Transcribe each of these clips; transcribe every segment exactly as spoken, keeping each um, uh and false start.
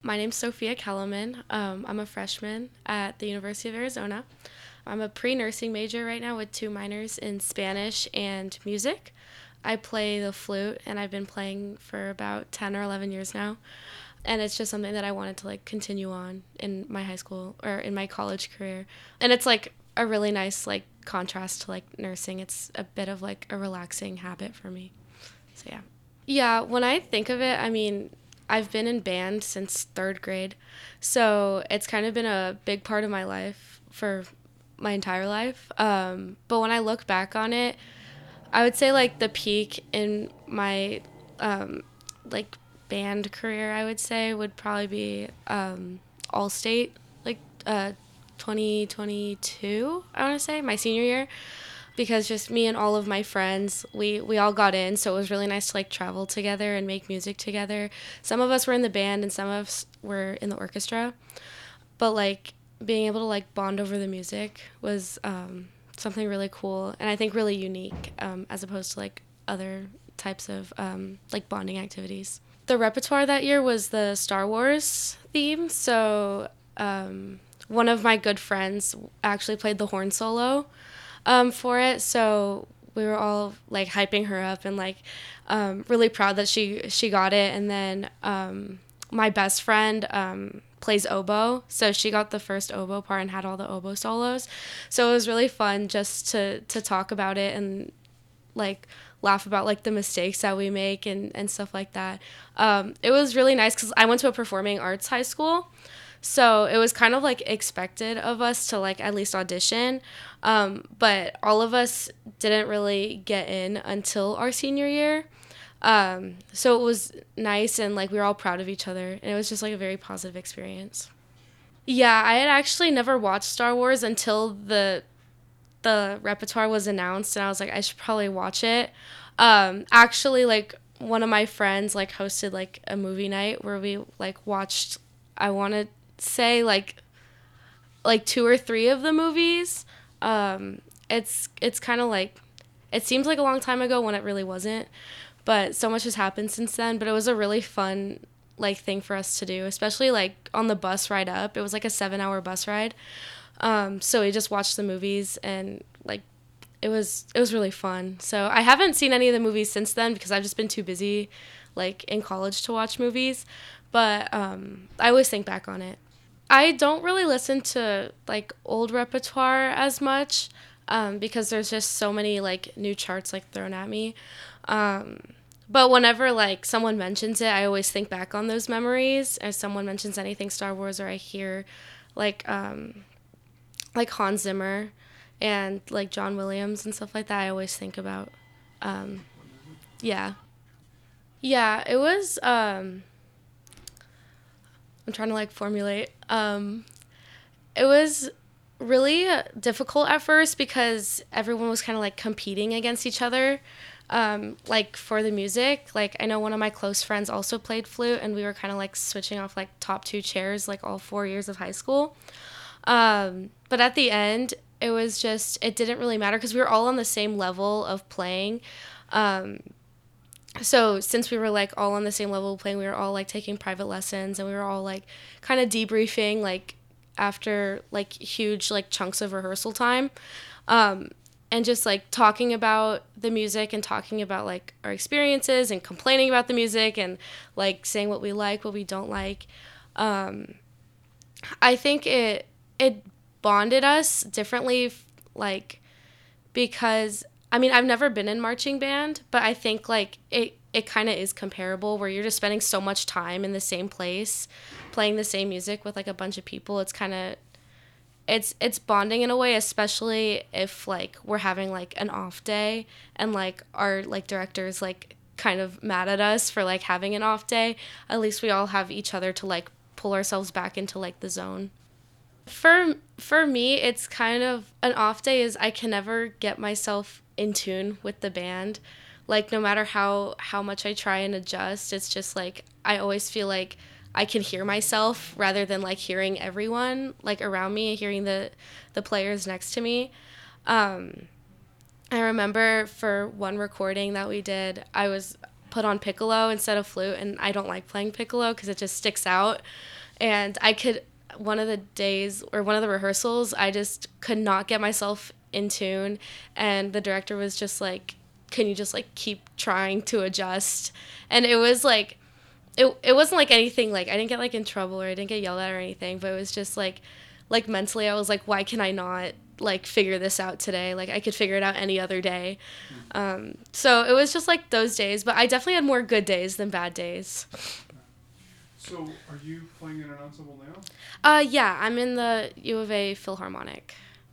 My name's Sophia Kellerman. Um, I'm a freshman at the University of Arizona. I'm a pre nursing major right now with two minors in Spanish and music. I play the flute and I've been playing for about ten or eleven years now. And it's just something that I wanted to like continue on in my high school or in my college career. And it's like a really nice like contrast to like nursing. It's a bit of like a relaxing habit for me. So yeah. Yeah, when I think of it, I mean, I've been in band since third grade. So it's kind of been a big part of my life for my entire life. Um, but when I look back on it, I would say like the peak in my um, like band career, I would say, would probably be um, Allstate, like uh, twenty twenty-two, I want to say, my senior year, because just me and all of my friends, we we all got in, so it was really nice to like travel together and make music together. Some of us were in the band and some of us were in the orchestra, but like being able to like bond over the music was um, something really cool and I think really unique, um, as opposed to like other types of um, like bonding activities. The repertoire that year was the Star Wars theme, so um, one of my good friends actually played the horn solo um, for it. So we were all like hyping her up and like um, really proud that she she got it. And then um, my best friend um, plays oboe, so she got the first oboe part and had all the oboe solos. So it was really fun just to to talk about it and like laugh about like the mistakes that we make and, and stuff like that. Um, it was really nice because I went to a performing arts high school. So it was kind of like expected of us to like at least audition. Um, but all of us didn't really get in until our senior year. Um, so it was nice and like we were all proud of each other. And it was just like a very positive experience. Yeah, I had actually never watched Star Wars until the the repertoire was announced and I was like I should probably watch it. Um, actually like one of my friends like hosted like a movie night where we like watched, I want to say like like two or three of the movies. Um, it's it's kind of like it seems like a long time ago when it really wasn't, but so much has happened since then. But it was a really fun like thing for us to do, especially like on the bus ride up. It was like a seven hour bus ride. Um, so we just watched the movies and like it was it was really fun. So I haven't seen any of the movies since then because I've just been too busy like in college to watch movies. But um, I always think back on it. I don't really listen to like old repertoire as much, um, because there's just so many like new charts like thrown at me. Um, but whenever like someone mentions it, I always think back on those memories. If someone mentions anything Star Wars or I hear like um, like Hans Zimmer and like John Williams and stuff like that, I always think about. Um, yeah, yeah. It was. Um, I'm trying to like formulate. Um, it was really difficult at first because everyone was kind of like competing against each other, um, like for the music. Like I know one of my close friends also played flute, and we were kind of like switching off like top two chairs like all four years of high school. Um, but at the end, it was just it didn't really matter because we were all on the same level of playing. Um, so since we were like all on the same level of playing, we were all like taking private lessons, and we were all like kind of debriefing like after like huge like chunks of rehearsal time, um, and just like talking about the music and talking about like our experiences and complaining about the music and like saying what we like, what we don't like. Um, I think it it bonded us differently, like because I mean I've never been in marching band, but I think like it it kind of is comparable where you're just spending so much time in the same place, playing the same music with like a bunch of people. It's kind of it's it's bonding in a way, especially if like we're having like an off day and like our like directors like kind of mad at us for like having an off day. At least we all have each other to like pull ourselves back into like the zone. For for me, it's kind of an off day is I can never get myself in tune with the band. Like no matter how how much I try and adjust, it's just like I always feel like I can hear myself rather than like hearing everyone like around me, hearing the the players next to me. Um, I remember for one recording that we did, I was put on piccolo instead of flute, and I don't like playing piccolo because it just sticks out. And I could, one of the days or one of the rehearsals, I just could not get myself in tune. And the director was just like, can you just like keep trying to adjust? And it was like, it, it wasn't like anything, like I didn't get like in trouble or I didn't get yelled at or anything, but it was just like, like mentally I was like, why can I not like figure this out today? Like I could figure it out any other day. Um, so it was just like those days, but I definitely had more good days than bad days. So, are you playing in an ensemble now? Uh, yeah, I'm in the U of A Philharmonic.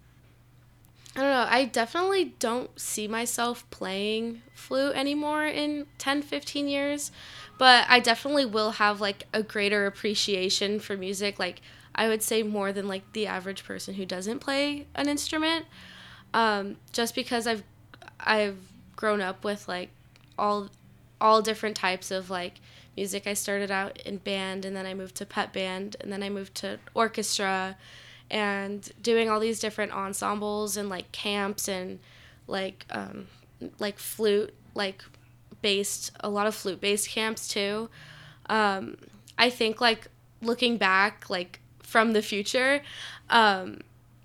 I don't know. I definitely don't see myself playing flute anymore in ten, fifteen years, but I definitely will have like a greater appreciation for music. Like, I would say more than like the average person who doesn't play an instrument. Um, just because I've I've grown up with like all all different types of like music. I started out in band and then I moved to pep band and then I moved to orchestra and doing all these different ensembles and like camps and like um, like flute like based a lot of flute based camps too. Um, I think like looking back like from the future, um,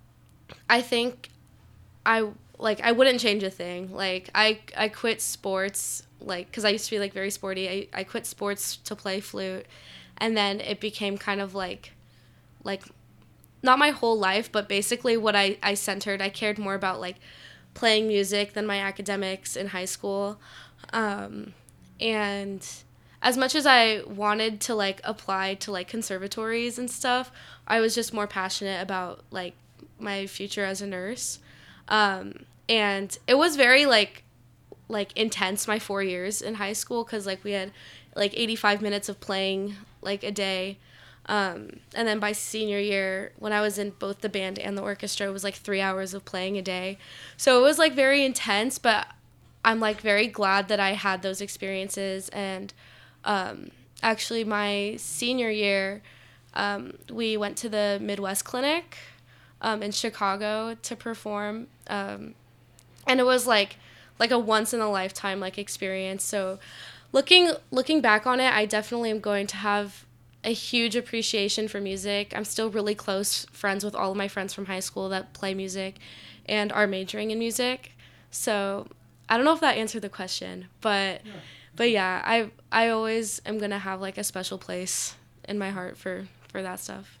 I think I like I wouldn't change a thing. Like I I quit sports like because I used to be like very sporty. I, I quit sports to play flute, and then it became kind of like like not my whole life, but basically what I, I centered. I cared more about like playing music than my academics in high school. Um, and as much as I wanted to like apply to like conservatories and stuff, I was just more passionate about like my future as a nurse. Um, and it was very like like intense my four years in high school because like we had like eighty-five minutes of playing like a day. Um, and then by senior year, when I was in both the band and the orchestra, it was like three hours of playing a day. So it was like very intense, but I'm like very glad that I had those experiences. And um, actually, my senior year, um, we went to the Midwest Clinic um, in Chicago to perform. Um, and it was like like a once in a lifetime like experience. So looking looking back on it, I definitely am going to have a huge appreciation for music. I'm still really close friends with all of my friends from high school that play music and are majoring in music. So I don't know if that answered the question, but Yeah. but yeah, I I always am gonna have like a special place in my heart for for that stuff.